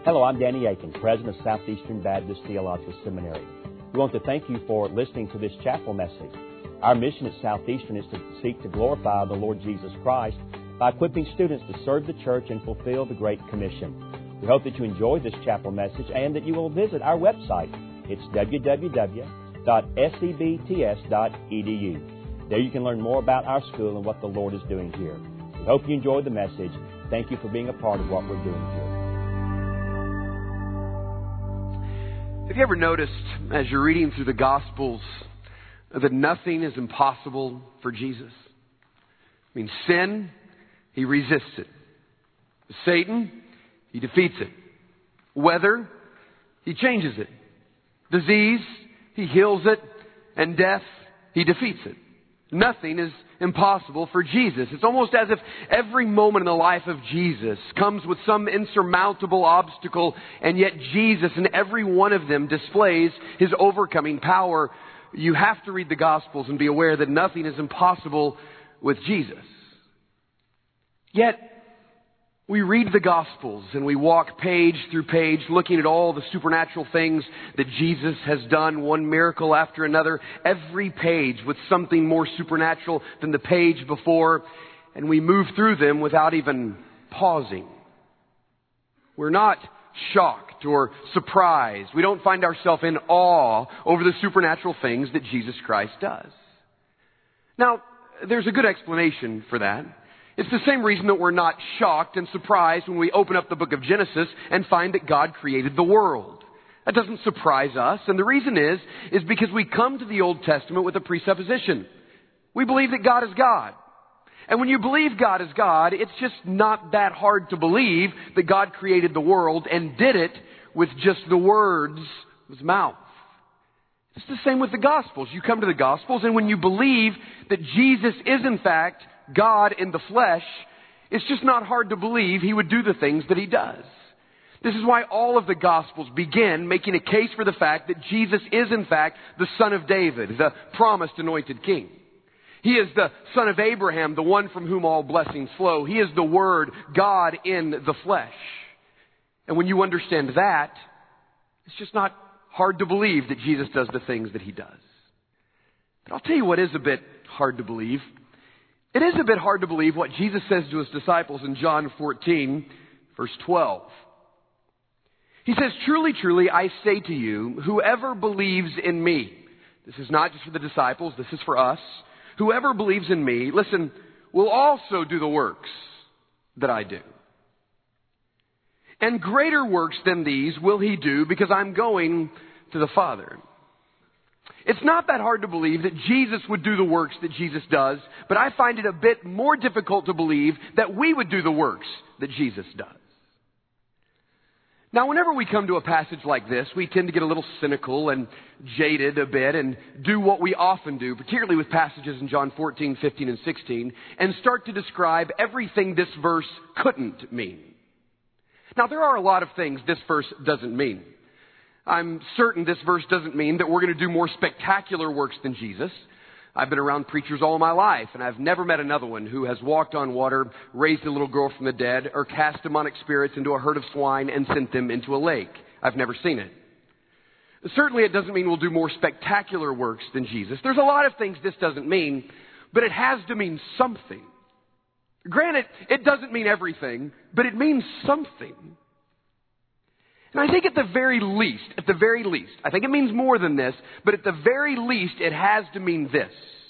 Hello, I'm Danny Aiken, President of Southeastern Baptist Theological Seminary. We want to thank you for listening to this chapel message. Our mission at Southeastern is to seek to glorify the Lord Jesus Christ by equipping students to serve the church and fulfill the Great Commission. We hope that you enjoy this chapel message and that you will visit our website. It's www.sebts.edu. There you can learn more about our school and what the Lord is doing here. We hope you enjoyed the message. Thank you for being a part of what we're doing here. Have you ever noticed, as you're reading through the Gospels, that nothing is impossible for Jesus? I mean, sin, He resists it. Satan, He defeats it. Weather, He changes it. Disease, He heals it. And death, He defeats it. Nothing is impossible for Jesus. It's almost as if every moment in the life of Jesus comes with some insurmountable obstacle, and yet Jesus in every one of them displays His overcoming power. You have to read the Gospels and be aware that nothing is impossible with Jesus. Yet, we read the Gospels and we walk page through page looking at all the supernatural things that Jesus has done, one miracle after another, every page with something more supernatural than the page before, and we move through them without even pausing. We're not shocked or surprised. We don't find ourselves in awe over the supernatural things that Jesus Christ does. Now, there's a good explanation for that. It's the same reason that we're not shocked and surprised when we open up the book of Genesis and find that God created the world. That doesn't surprise us. And the reason is because we come to the Old Testament with a presupposition. We believe that God is God. And when you believe God is God, it's just not that hard to believe that God created the world and did it with just the words of His mouth. It's the same with the Gospels. You come to the Gospels, and when you believe that Jesus is in fact God in the flesh, it's just not hard to believe He would do the things that He does. This is why all of the Gospels begin making a case for the fact that Jesus is in fact the Son of David, the promised anointed King. He is the Son of Abraham, the one from whom all blessings flow. He is the Word, God in the flesh. And when you understand that, it's just not hard to believe that Jesus does the things that He does. But I'll tell you what is a bit hard to believe. It is a bit hard to believe what Jesus says to His disciples in John 14, verse 12. He says, "Truly, truly, I say to you, whoever believes in me," this is not just for the disciples, this is for us, "whoever believes in me," listen, "will also do the works that I do. And greater works than these will he do, because I'm going to the Father." It's not that hard to believe that Jesus would do the works that Jesus does, but I find it a bit more difficult to believe that we would do the works that Jesus does. Now, whenever we come to a passage like this, we tend to get a little cynical and jaded a bit and do what we often do, particularly with passages in John 14, 15, and 16, and start to describe everything this verse couldn't mean. Now, there are a lot of things this verse doesn't mean. I'm certain this verse doesn't mean that we're going to do more spectacular works than Jesus. I've been around preachers all my life, and I've never met another one who has walked on water, raised a little girl from the dead, or cast demonic spirits into a herd of swine and sent them into a lake. I've never seen it. Certainly it doesn't mean we'll do more spectacular works than Jesus. There's a lot of things this doesn't mean, but it has to mean something. Granted, it doesn't mean everything, but it means something. And I think at the very least, I think it means more than this, but at the very least, it has to mean this.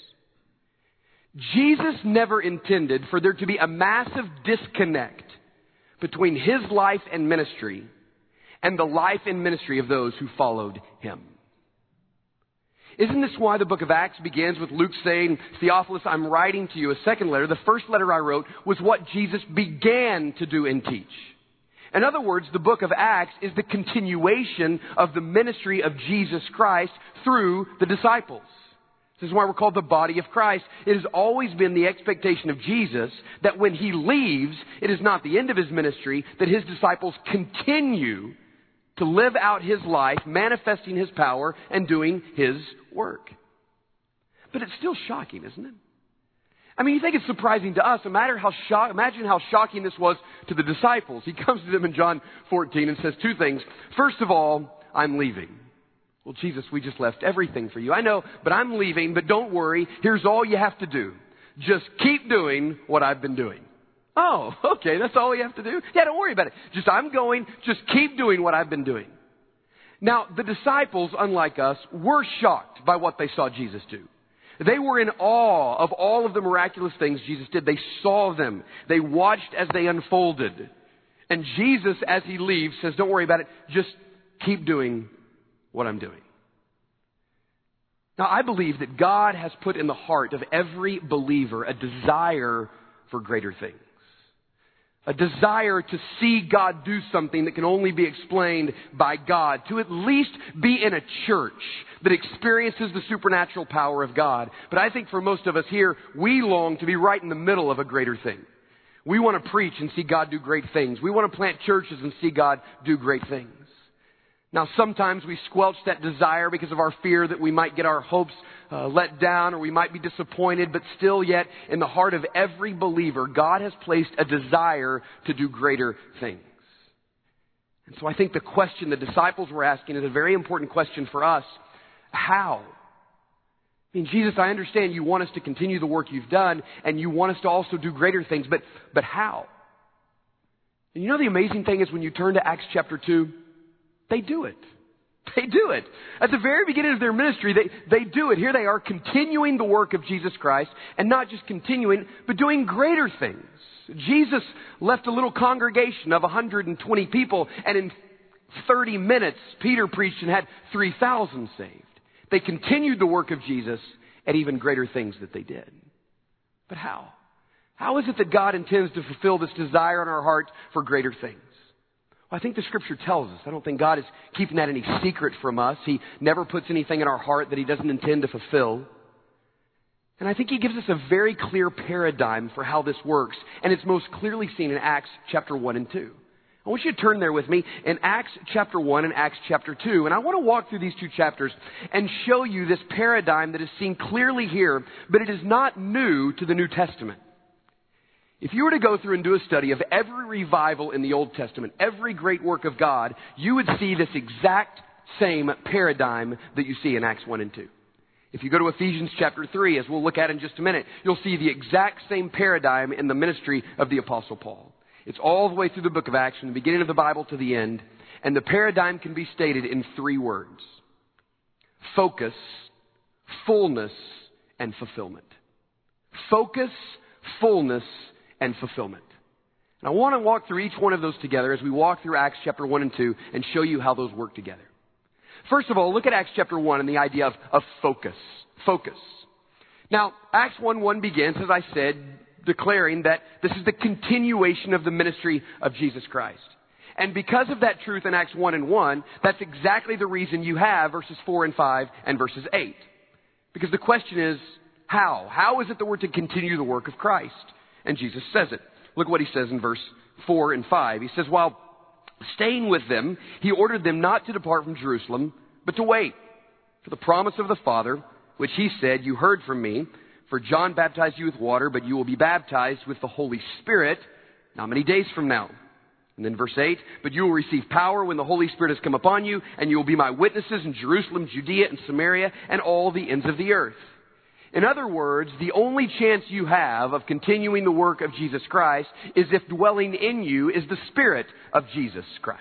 Jesus never intended for there to be a massive disconnect between His life and ministry and the life and ministry of those who followed Him. Isn't this why the book of Acts begins with Luke saying, "Theophilus, I'm writing to you a second letter. The first letter I wrote was what Jesus began to do and teach." In other words, the book of Acts is the continuation of the ministry of Jesus Christ through the disciples. This is why we're called the body of Christ. It has always been the expectation of Jesus that when He leaves, it is not the end of His ministry, that His disciples continue to live out His life, manifesting His power and doing His work. But it's still shocking, isn't it? I mean, you think it's surprising to us. Imagine how shocking this was to the disciples. He comes to them in John 14 and says two things. First of all, I'm leaving. Well, Jesus, we just left everything for you. I know, but I'm leaving, but don't worry. Here's all you have to do. Just keep doing what I've been doing. Oh, okay, that's all you have to do? Yeah, don't worry about it. I'm going, just keep doing what I've been doing. Now, the disciples, unlike us, were shocked by what they saw Jesus do. They were in awe of all of the miraculous things Jesus did. They saw them. They watched as they unfolded. And Jesus, as he leaves, says, don't worry about it. Just keep doing what I'm doing. Now, I believe that God has put in the heart of every believer a desire for greater things. A desire to see God do something that can only be explained by God. To at least be in a church that experiences the supernatural power of God. But I think for most of us here, we long to be right in the middle of a greater thing. We want to preach and see God do great things. We want to plant churches and see God do great things. Now, sometimes we squelch that desire because of our fear that we might get our hopes let down, or we might be disappointed, but still yet in the heart of every believer, God has placed a desire to do greater things. And so I think the question the disciples were asking is a very important question for us. How? I mean, Jesus, I understand you want us to continue the work you've done, and you want us to also do greater things, but how? And you know the amazing thing is when you turn to Acts chapter 2, they do it. They do it. At the very beginning of their ministry, they do it. Here they are continuing the work of Jesus Christ, and not just continuing, but doing greater things. Jesus left a little congregation of 120 people, and in 30 minutes, Peter preached and had 3,000 saved. They continued the work of Jesus at even greater things that they did. But how? How is it that God intends to fulfill this desire in our heart for greater things? Well, I think the Scripture tells us. I don't think God is keeping that any secret from us. He never puts anything in our heart that He doesn't intend to fulfill. And I think He gives us a very clear paradigm for how this works. And it's most clearly seen in Acts chapter 1 and 2. I want you to turn there with me in Acts chapter 1 and Acts chapter 2. And I want to walk through these two chapters and show you this paradigm that is seen clearly here, but it is not new to the New Testament. If you were to go through and do a study of every revival in the Old Testament, every great work of God, you would see this exact same paradigm that you see in Acts 1 and 2. If you go to Ephesians chapter 3, as we'll look at in just a minute, you'll see the exact same paradigm in the ministry of the Apostle Paul. It's all the way through the book of Acts, from the beginning of the Bible to the end, and the paradigm can be stated in 3 words: focus, fullness, and fulfillment. Focus, fullness, and fulfillment. And I want to walk through each one of those together as we walk through Acts chapter 1 and 2 and show you how those work together. First of all, look at Acts chapter 1 and the idea of focus. Focus. Now, Acts 1:1 begins, as I said, declaring that this is the continuation of the ministry of Jesus Christ. And because of that truth in Acts 1 and 1, that's exactly the reason you have verses 4 and 5 and verses 8. Because the question is, how? How is it that we're to continue the work of Christ? And Jesus says it. Look what he says in verse 4 and 5. He says, while staying with them, he ordered them not to depart from Jerusalem, but to wait for the promise of the Father, which he said, you heard from me, for John baptized you with water, but you will be baptized with the Holy Spirit not many days from now. And then verse 8, but you will receive power when the Holy Spirit has come upon you, and you will be my witnesses in Jerusalem, Judea, and Samaria, and all the ends of the earth. In other words, the only chance you have of continuing the work of Jesus Christ is if dwelling in you is the Spirit of Jesus Christ.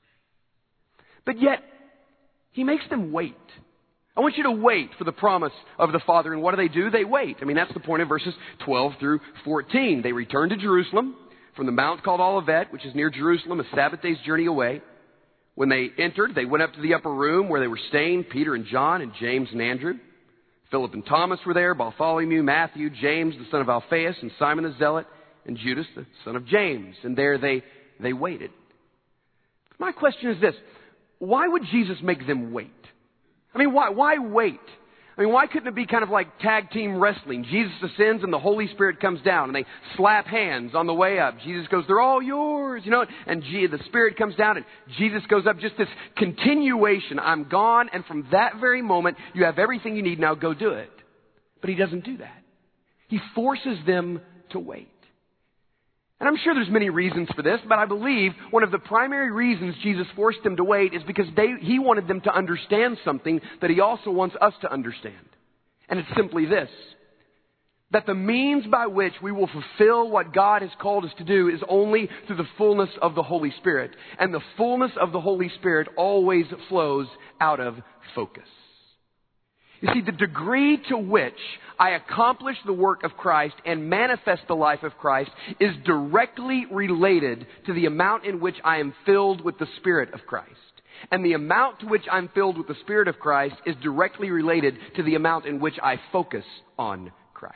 But yet, he makes them wait. I want you to wait for the promise of the Father. And what do? They wait. I mean, that's the point of verses 12 through 14. They return to Jerusalem from the mount called Olivet, which is near Jerusalem, a Sabbath day's journey away. When they entered, they went up to the upper room where they were staying, Peter and John and James and Andrew. Philip and Thomas were there, Bartholomew, Matthew, James, the son of Alphaeus, and Simon the Zealot, and Judas, the son of James. And there they waited. My question is this: why would Jesus make them wait? I mean, why wait? I mean, why couldn't it be kind of like tag team wrestling? Jesus ascends and the Holy Spirit comes down and they slap hands on the way up. Jesus goes, they're all yours, and the Spirit comes down and Jesus goes up. Just this continuation. I'm gone, and from that very moment, you have everything you need. Now go do it. But he doesn't do that. He forces them to wait. And I'm sure there's many reasons for this, but I believe one of the primary reasons Jesus forced them to wait is because He wanted them to understand something that He also wants us to understand. And it's simply this: that the means by which we will fulfill what God has called us to do is only through the fullness of the Holy Spirit. And the fullness of the Holy Spirit always flows out of focus. You see, the degree to which I accomplish the work of Christ and manifest the life of Christ is directly related to the amount in which I am filled with the Spirit of Christ. And the amount to which I'm filled with the Spirit of Christ is directly related to the amount in which I focus on Christ.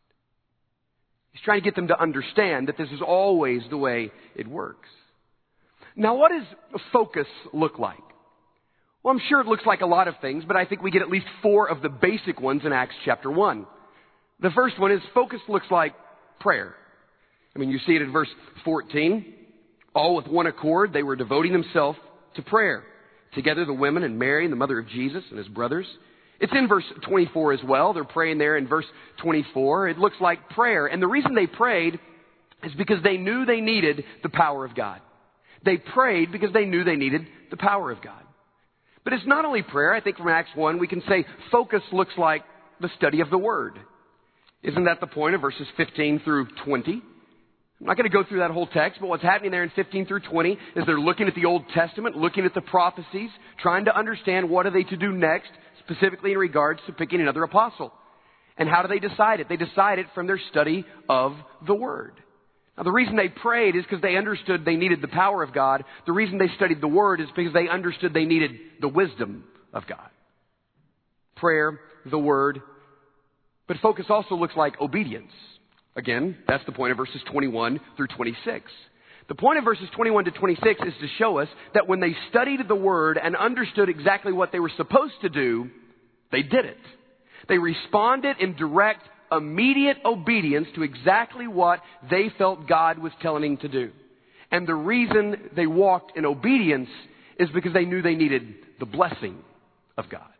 He's trying to get them to understand that this is always the way it works. Now, what does focus look like? Well, I'm sure it looks like a lot of things, but I think we get at least 4 of the basic ones in Acts chapter 1. The first one is focus looks like prayer. I mean, you see it in verse 14. All with one accord, they were devoting themselves to prayer. Together, the women and Mary, the mother of Jesus, and his brothers. It's in verse 24 as well. They're praying there in verse 24. It looks like prayer. And the reason they prayed is because they knew they needed the power of God. They prayed because they knew they needed the power of God. But it's not only prayer. I think from Acts 1 we can say focus looks like the study of the Word. Isn't that the point of verses 15 through 20? I'm not going to go through that whole text, but what's happening there in 15 through 20 is they're looking at the Old Testament, looking at the prophecies, trying to understand what are they to do next, specifically in regards to picking another apostle. And how do they decide it? They decide it from their study of the Word. Now, the reason they prayed is because they understood they needed the power of God. The reason they studied the Word is because they understood they needed the wisdom of God. Prayer, the Word. But focus also looks like obedience. Again, that's the point of verses 21 through 26. The point of verses 21 to 26 is to show us that when they studied the Word and understood exactly what they were supposed to do, they did it. They responded in direct, immediate obedience to exactly what they felt God was telling them to do. And the reason they walked in obedience is because they knew they needed the blessing of God.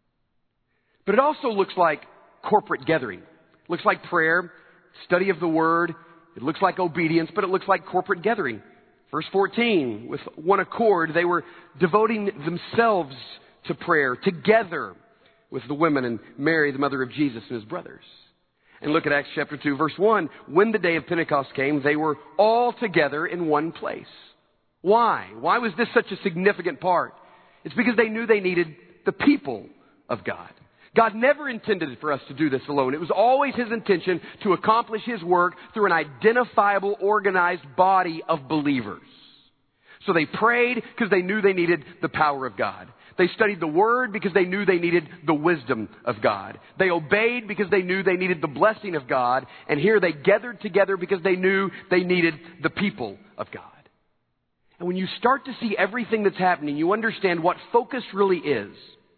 But it also looks like corporate gathering. It looks like prayer, study of the Word. It looks like obedience, but it looks like corporate gathering. Verse 14, with one accord, they were devoting themselves to prayer together with the women and Mary, the mother of Jesus, and his brothers. And look at Acts chapter 2, verse 1. When the day of Pentecost came, they were all together in one place. Why? Why was this such a significant part? It's because they knew they needed the people of God. God never intended for us to do this alone. It was always His intention to accomplish His work through an identifiable, organized body of believers. So they prayed because they knew they needed the power of God. They studied the Word because they knew they needed the wisdom of God. They obeyed because they knew they needed the blessing of God. And here they gathered together because they knew they needed the people of God. And when you start to see everything that's happening, you understand what focus really is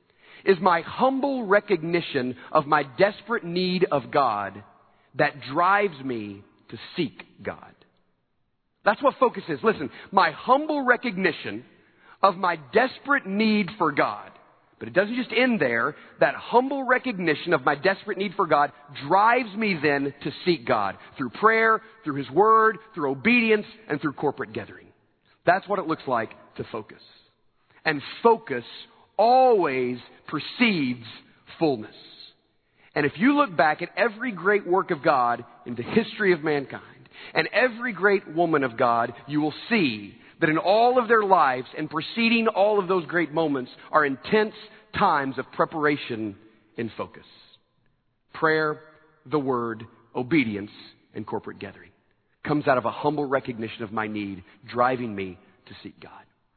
my humble recognition of my desperate need of God that drives me to seek God. That's what focus is. Listen, my humble recognition of my desperate need for God. But it doesn't just end there. That humble recognition of my desperate need for God drives me then to seek God through prayer, through His Word, through obedience, and through corporate gathering. That's what it looks like to focus. And focus always precedes fullness. And if you look back at every great work of God in the history of mankind, and every great woman of God, you will see that in all of their lives and preceding all of those great moments are intense times of preparation and focus. Prayer, the Word, obedience, and corporate gathering comes out of a humble recognition of my need, driving me to seek God.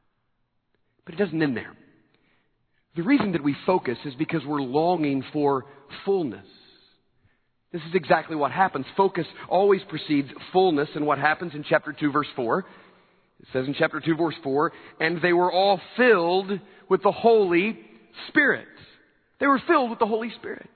But it doesn't end there. The reason that we focus is because we're longing for fullness. This is exactly what happens. Focus always precedes fullness, and what happens in chapter 2, verse 4. It says in chapter 2, verse 4, and they were all filled with the Holy Spirit. They were filled with the Holy Spirit.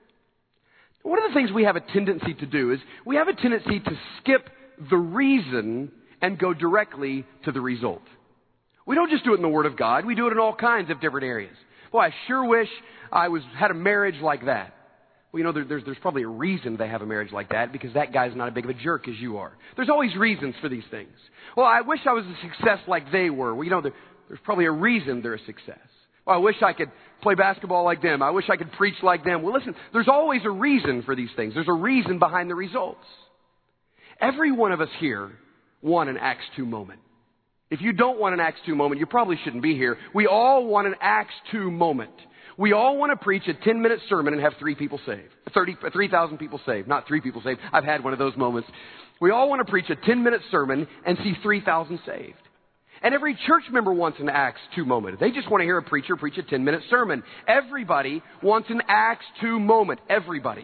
One of the things we have a tendency to do is we have a tendency to skip the reason and go directly to the result. We don't just do it in the Word of God. We do it in all kinds of different areas. Boy, I sure wish I had a marriage like that. Well, there's probably a reason they have a marriage like that, because that guy's not as big of a jerk as you are. There's always reasons for these things. Well, I wish I was a success like they were. Well, there's probably a reason they're a success. Well, I wish I could play basketball like them. I wish I could preach like them. Well, listen, there's always a reason for these things. There's a reason behind the results. Every one of us here want an Acts 2 moment. If you don't want an Acts 2 moment, you probably shouldn't be here. We all want an Acts 2 moment. We all want to preach a 10-minute sermon and have 3,000 people saved. Not 3 people saved. I've had one of those moments. We all want to preach a 10-minute sermon and see 3,000 saved. And every church member wants an Acts 2 moment. They just want to hear a preacher preach a 10-minute sermon. Everybody wants an Acts 2 moment. Everybody.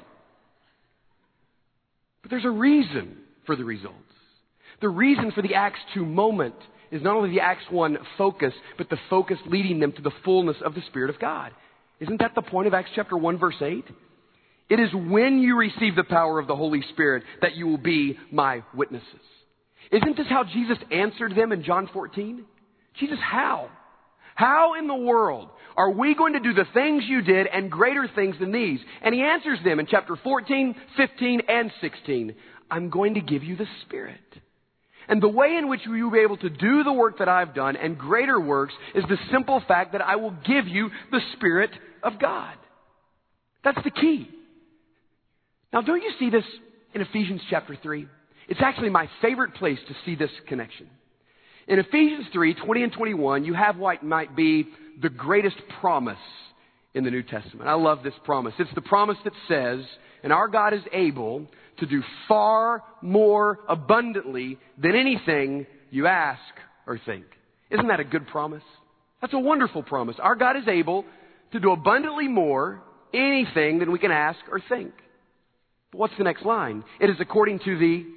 But there's a reason for the results. The reason for the Acts 2 moment is not only the Acts 1 focus, but the focus leading them to the fullness of the Spirit of God. Isn't that the point of Acts chapter 1, verse 8? It is when you receive the power of the Holy Spirit that you will be my witnesses. Isn't this how Jesus answered them in John 14? Jesus, how? How in the world are we going to do the things you did and greater things than these? And he answers them in chapter 14, 15, and 16. I'm going to give you the Spirit. And the way in which you will be able to do the work that I've done and greater works is the simple fact that I will give you the Spirit of God. That's the key. Now, don't you see this in Ephesians chapter 3? It's actually my favorite place to see this connection. In Ephesians 3, 20 and 21, you have what might be the greatest promise in the New Testament. I love this promise. It's the promise that says, and our God is able to do far more abundantly than anything you ask or think. Isn't that a good promise? That's a wonderful promise. Our God is able to do abundantly more anything than we can ask or think. But what's the next line? It is according to the,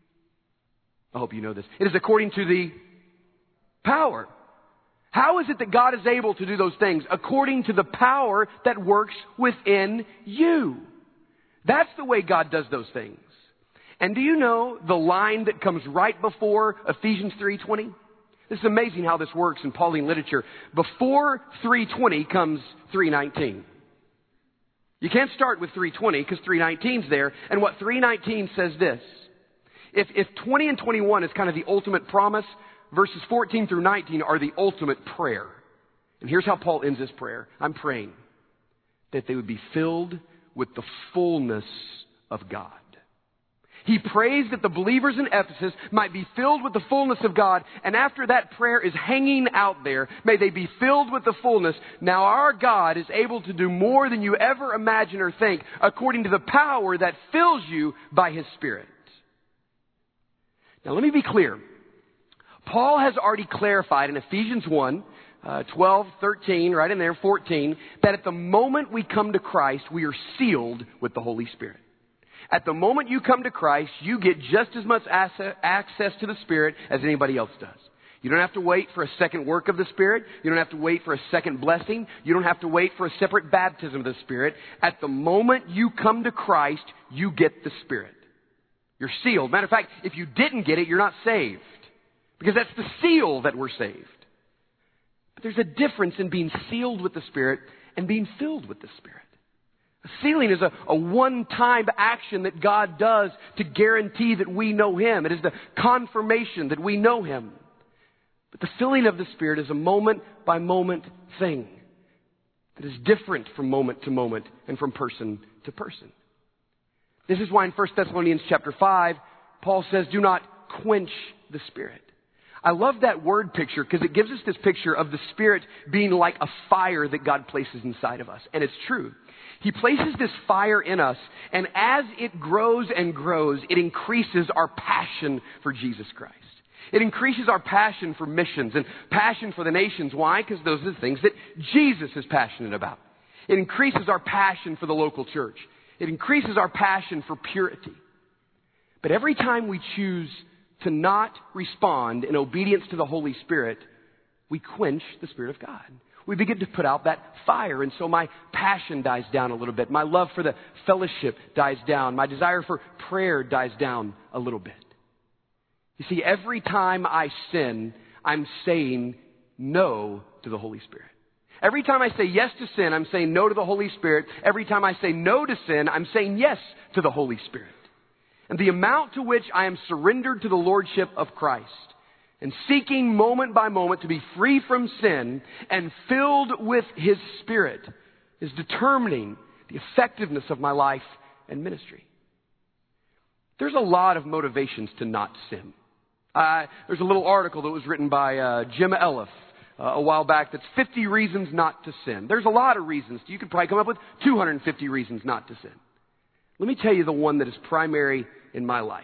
I hope you know this, it is according to the power. How is it that God is able to do those things? According to the power that works within you. That's the way God does those things. And do you know the line that comes right before Ephesians 3:20? This is amazing how this works in Pauline literature. Before 3:20 comes 3:19. You can't start with 3:20 because 3:19 is there. And what 3:19 says this. If 20 and 21 is kind of the ultimate promise, verses 14 through 19 are the ultimate prayer. And here's how Paul ends his prayer. I'm praying that they would be filled with the fullness of God. He prays that the believers in Ephesus might be filled with the fullness of God. And after that prayer is hanging out there, may they be filled with the fullness. Now our God is able to do more than you ever imagine or think, according to the power that fills you by His Spirit. Now let me be clear. Paul has already clarified in Ephesians 1, 12, 13, right in there, 14, that at the moment we come to Christ, we are sealed with the Holy Spirit. At the moment you come to Christ, you get just as much access to the Spirit as anybody else does. You don't have to wait for a second work of the Spirit. You don't have to wait for a second blessing. You don't have to wait for a separate baptism of the Spirit. At the moment you come to Christ, you get the Spirit. You're sealed. Matter of fact, if you didn't get it, you're not saved. Because that's the seal that we're saved. But there's a difference in being sealed with the Spirit and being filled with the Spirit. A sealing is a one-time action that God does to guarantee that we know Him. It is the confirmation that we know Him. But the filling of the Spirit is a moment-by-moment thing that is different from moment to moment and from person to person. This is why in 1 Thessalonians chapter 5, Paul says, do not quench the Spirit. I love that word picture because it gives us this picture of the Spirit being like a fire that God places inside of us. And it's true. He places this fire in us, and as it grows and grows, it increases our passion for Jesus Christ. It increases our passion for missions and passion for the nations. Why? Because those are the things that Jesus is passionate about. It increases our passion for the local church. It increases our passion for purity. But every time we choose to not respond in obedience to the Holy Spirit, we quench the Spirit of God. We begin to put out that fire, and so my passion dies down a little bit. My love for the fellowship dies down. My desire for prayer dies down a little bit. You see, every time I sin, I'm saying no to the Holy Spirit. Every time I say yes to sin, I'm saying no to the Holy Spirit. Every time I say no to sin, I'm saying yes to the Holy Spirit. And the amount to which I am surrendered to the Lordship of Christ and seeking moment by moment to be free from sin and filled with His Spirit is determining the effectiveness of my life and ministry. There's a lot of motivations to not sin. There's a little article that was written by Jim Elliff a while back that's 50 reasons not to sin. There's a lot of reasons. You could probably come up with 250 reasons not to sin. Let me tell you the one that is primary in my life.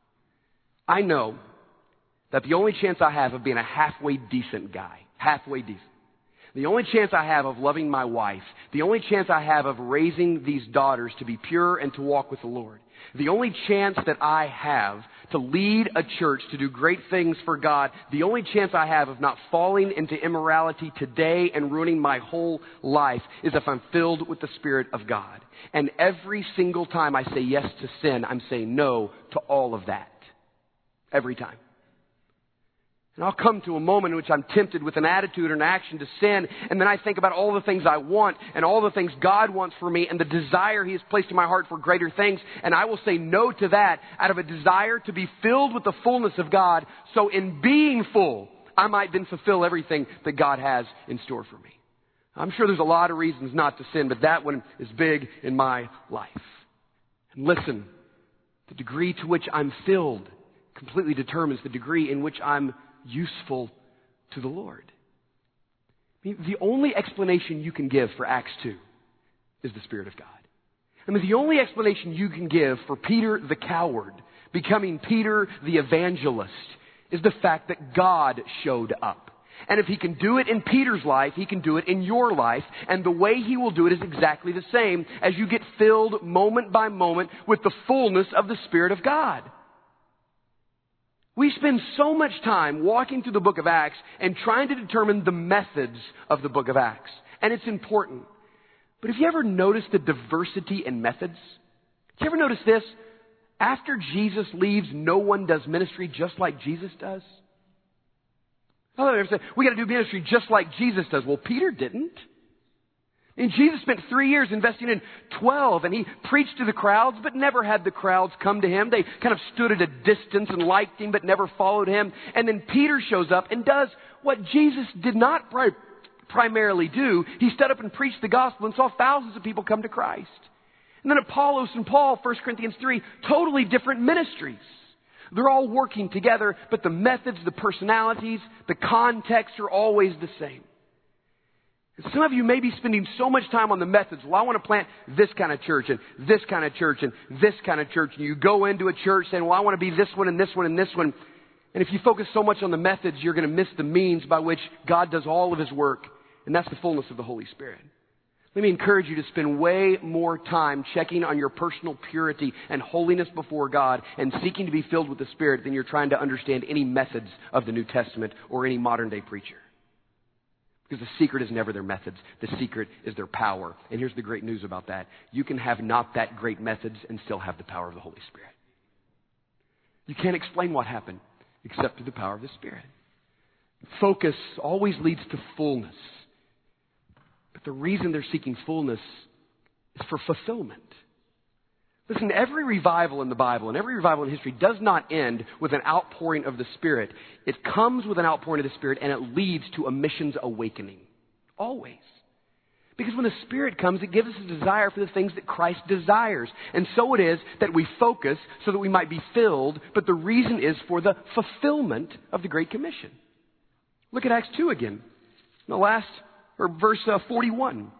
I know that the only chance I have of being a halfway decent guy, the only chance I have of loving my wife, the only chance I have of raising these daughters to be pure and to walk with the Lord, the only chance that I have to lead a church to do great things for God, the only chance I have of not falling into immorality today and ruining my whole life is if I'm filled with the Spirit of God. And every single time I say yes to sin, I'm saying no to all of that. Every time. And I'll come to a moment in which I'm tempted with an attitude or an action to sin, and then I think about all the things I want and all the things God wants for me and the desire He has placed in my heart for greater things, and I will say no to that out of a desire to be filled with the fullness of God, so in being full, I might then fulfill everything that God has in store for me. I'm sure there's a lot of reasons not to sin, but that one is big in my life. And listen, the degree to which I'm filled completely determines the degree in which I'm useful to the Lord. I mean, the only explanation you can give for Acts 2 is the Spirit of God. I mean, the only explanation you can give for Peter the coward becoming Peter the evangelist is the fact that God showed up. And if He can do it in Peter's life, He can do it in your life. And the way He will do it is exactly the same as you get filled moment by moment with the fullness of the Spirit of God. We spend so much time walking through the book of Acts and trying to determine the methods of the book of Acts. And it's important. But have you ever noticed the diversity in methods? Have you ever noticed this? After Jesus leaves, no one does ministry just like Jesus does. We got to do ministry just like Jesus does. Well, Peter didn't. And Jesus spent 3 years investing in 12, and He preached to the crowds, but never had the crowds come to Him. They kind of stood at a distance and liked Him, but never followed Him. And then Peter shows up and does what Jesus did not primarily do. He stood up and preached the gospel and saw thousands of people come to Christ. And then Apollos and Paul, 1 Corinthians 3, totally different ministries. They're all working together, but the methods, the personalities, the context are always the same. Some of you may be spending so much time on the methods. Well, I want to plant this kind of church and this kind of church and this kind of church. And you go into a church saying, well, I want to be this one and this one and this one. And if you focus so much on the methods, you're going to miss the means by which God does all of His work. And that's the fullness of the Holy Spirit. Let me encourage you to spend way more time checking on your personal purity and holiness before God and seeking to be filled with the Spirit than you're trying to understand any methods of the New Testament or any modern day preacher. Because the secret is never their methods. The secret is their power. And here's the great news about that. You can have not that great methods and still have the power of the Holy Spirit. You can't explain what happened except through the power of the Spirit. Focus always leads to fullness. But the reason they're seeking fullness is for fulfillment. Listen, every revival in the Bible and every revival in history does not end with an outpouring of the Spirit. It comes with an outpouring of the Spirit and it leads to a missions awakening. Always. Because when the Spirit comes, it gives us a desire for the things that Christ desires. And so it is that we focus so that we might be filled, but the reason is for the fulfillment of the Great Commission. Look at Acts 2 again. Verse 41.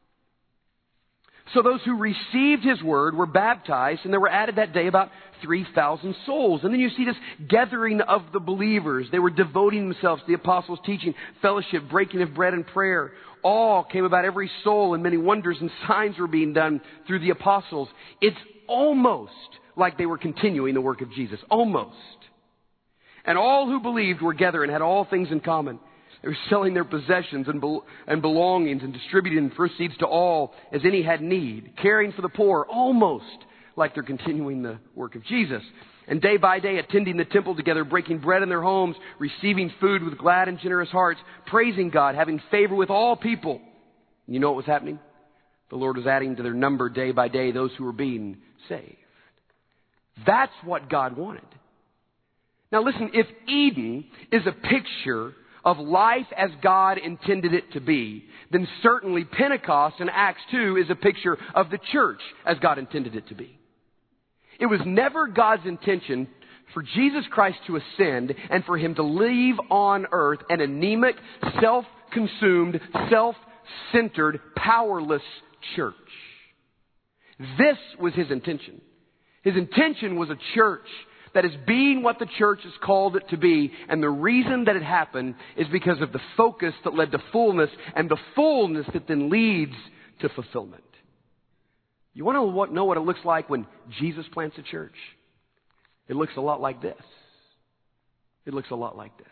So those who received His word were baptized, and there were added that day about 3,000 souls. And then you see this gathering of the believers. They were devoting themselves to the apostles' teaching, fellowship, breaking of bread, and prayer. Awe came about every soul, and many wonders and signs were being done through the apostles. It's almost like they were continuing the work of Jesus. Almost. And all who believed were together and had all things in common. They were selling their possessions and belongings and distributing proceeds to all as any had need, caring for the poor, almost like they're continuing the work of Jesus. and day by day attending the temple together, breaking bread in their homes, receiving food with glad and generous hearts, praising God, having favor with all people. And you know what was happening? The Lord was adding to their number day by day those who were being saved. That's what God wanted. Now listen, if Eden is a picture of life as God intended it to be, then certainly Pentecost in Acts 2 is a picture of the church as God intended it to be. It was never God's intention for Jesus Christ to ascend and for Him to leave on earth an anemic, self-consumed, self-centered, powerless church. This was His intention. His intention was a church that is being what the church has called it to be. And the reason that it happened is because of the focus that led to fullness, and the fullness that then leads to fulfillment. You want to know what it looks like when Jesus plants a church? It looks a lot like this. It looks a lot like this.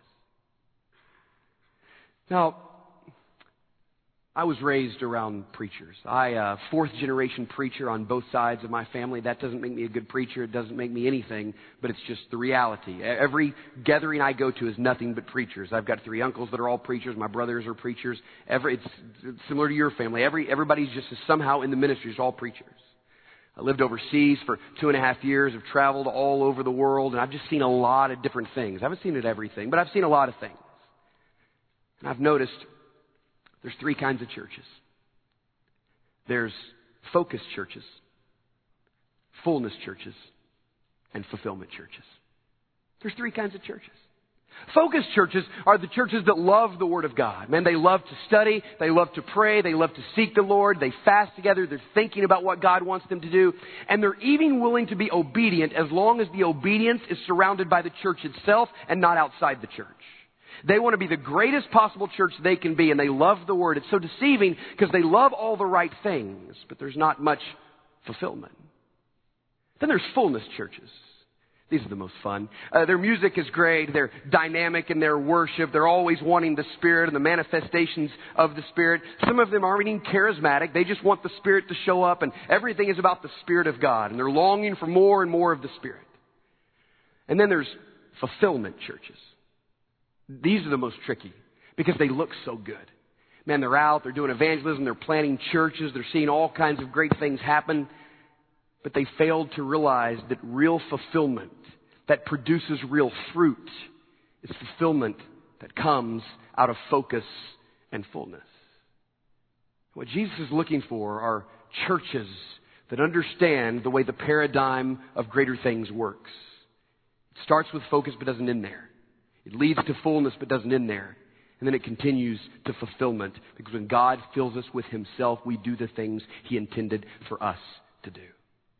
Now, I was raised around preachers. Fourth generation preacher on both sides of my family. That doesn't make me a good preacher. It doesn't make me anything, but it's just the reality. Every gathering I go to is nothing but preachers. I've got 3 uncles that are all preachers. My brothers are preachers. It's similar to your family. Everybody's just somehow in the ministry. It's all preachers. I lived overseas for 2.5 years. I've traveled all over the world, and I've just seen a lot of different things. I haven't seen everything, but I've seen a lot of things. And I've noticed there's 3 kinds of churches. There's focused churches, fullness churches, and fulfillment churches. There's 3 kinds of churches. Focused churches are the churches that love the Word of God. Man, they love to study, they love to pray, they love to seek the Lord, they fast together, they're thinking about what God wants them to do, and they're even willing to be obedient as long as the obedience is surrounded by the church itself and not outside the church. They want to be the greatest possible church they can be, and they love the Word. It's so deceiving because they love all the right things, but there's not much fulfillment. Then there's fullness churches. These are the most fun. Their music is great. They're dynamic in their worship. They're always wanting the Spirit and the manifestations of the Spirit. Some of them aren't even charismatic. They just want the Spirit to show up, and everything is about the Spirit of God, and they're longing for more and more of the Spirit. And then there's fulfillment churches. These are the most tricky because they look so good. Man, they're out, they're doing evangelism, they're planting churches, they're seeing all kinds of great things happen, but they failed to realize that real fulfillment that produces real fruit is fulfillment that comes out of focus and fullness. What Jesus is looking for are churches that understand the way the paradigm of greater things works. It starts with focus but doesn't end there. It leads to fullness but doesn't end there. And then it continues to fulfillment. Because when God fills us with Himself, we do the things He intended for us to do.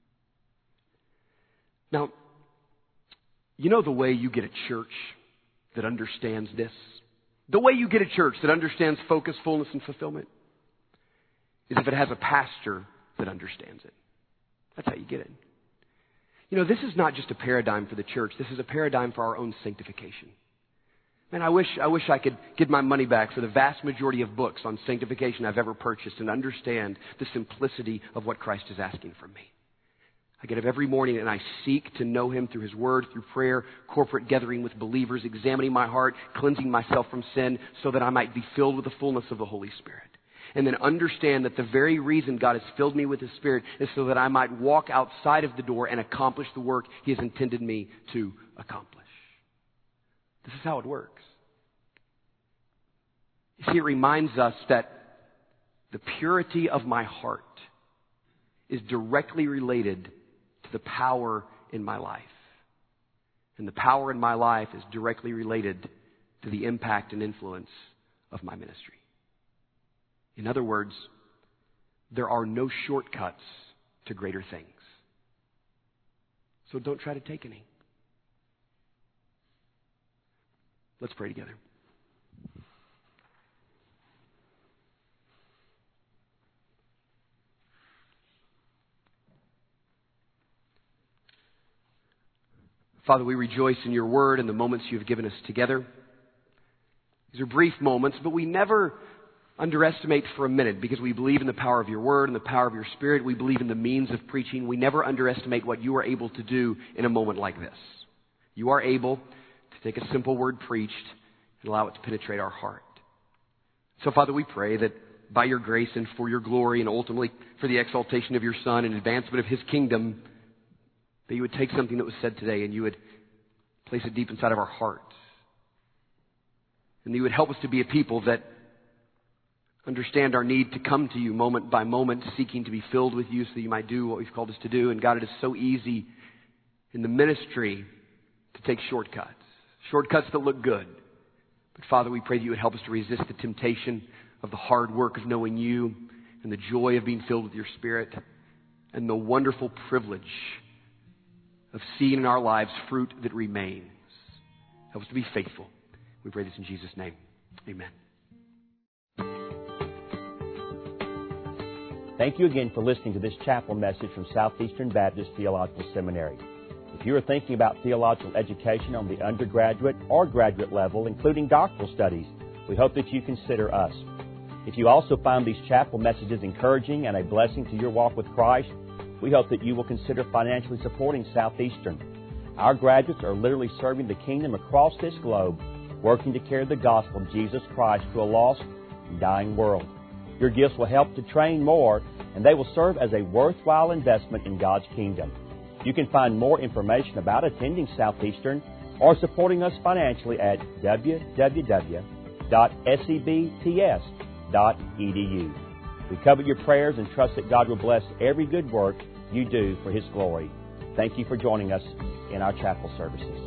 Now, you know the way you get a church that understands this? The way you get a church that understands focus, fullness, and fulfillment is if it has a pastor that understands it. That's how you get it. You know, this is not just a paradigm for the church. This is a paradigm for our own sanctification. Man, I wish I could get my money back for the vast majority of books on sanctification I've ever purchased and understand the simplicity of what Christ is asking from me. I get up every morning and I seek to know Him through His Word, through prayer, corporate gathering with believers, examining my heart, cleansing myself from sin so that I might be filled with the fullness of the Holy Spirit. And then understand that the very reason God has filled me with His Spirit is so that I might walk outside of the door and accomplish the work He has intended me to accomplish. This is how it works. You see, it reminds us that the purity of my heart is directly related to the power in my life. And the power in my life is directly related to the impact and influence of my ministry. In other words, there are no shortcuts to greater things. So don't try to take any. Let's pray together. Father, we rejoice in your word and the moments you have given us together. These are brief moments, but we never underestimate for a minute, because we believe in the power of your word and the power of your spirit. We believe in the means of preaching. We never underestimate what you are able to do in a moment like this. You are able to take a simple word preached and allow it to penetrate our heart. So, Father, we pray that by your grace and for your glory and ultimately for the exaltation of your Son and advancement of his kingdom, that you would take something that was said today and you would place it deep inside of our hearts. And that you would help us to be a people that understand our need to come to you moment by moment, seeking to be filled with you so that you might do what you've called us to do. And God, it is so easy in the ministry to take shortcuts that look good. But Father, we pray that you would help us to resist the temptation of the hard work of knowing you and the joy of being filled with your Spirit and the wonderful privilege of seeing in our lives fruit that remains. Help us to be faithful. We pray this in Jesus' name. Amen. Thank you again for listening to this chapel message from Southeastern Baptist Theological Seminary. If you are thinking about theological education on the undergraduate or graduate level, including doctoral studies, we hope that you consider us. If you also find these chapel messages encouraging and a blessing to your walk with Christ, we hope that you will consider financially supporting Southeastern. Our graduates are literally serving the kingdom across this globe, working to carry the gospel of Jesus Christ to a lost and dying world. Your gifts will help to train more, and they will serve as a worthwhile investment in God's kingdom. You can find more information about attending Southeastern or supporting us financially at www.sebts.edu. We covet your prayers and trust that God will bless every good work you do for His glory. Thank you for joining us in our chapel services.